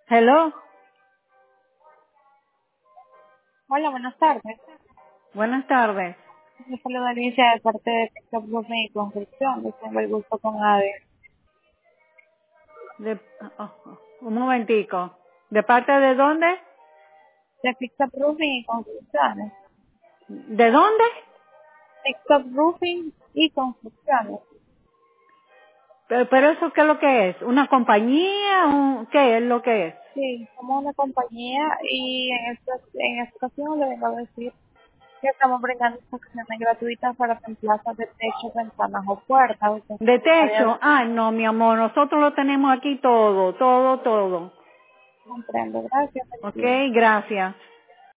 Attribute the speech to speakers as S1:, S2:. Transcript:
S1: Hello.
S2: Hola, buenas tardes.
S1: Buenas tardes.
S2: Me saluda Alicia de parte de Pickup Roofing y Construcción. Les tengo el gusto con Ade.
S1: De, un momentico. ¿De parte de dónde?
S2: De Pickup Roofing y Construcciones.
S1: ¿De dónde?
S2: Pickup Roofing y Construcciones.
S1: Pero eso, ¿qué es lo que es? ¿Una compañía? ¿Qué es lo que es?
S2: Sí, somos una compañía y en esta ocasión le vengo a decir que estamos brindando inspecciones gratuitas para plazas de techo, ventanas o puertas. Usted
S1: ¿De techo?
S2: necesitaría
S1: Ah, no, mi amor. Nosotros lo tenemos aquí todo, todo, todo.
S2: comprendo. Gracias.
S1: Ok,
S2: Felicidades.
S1: gracias.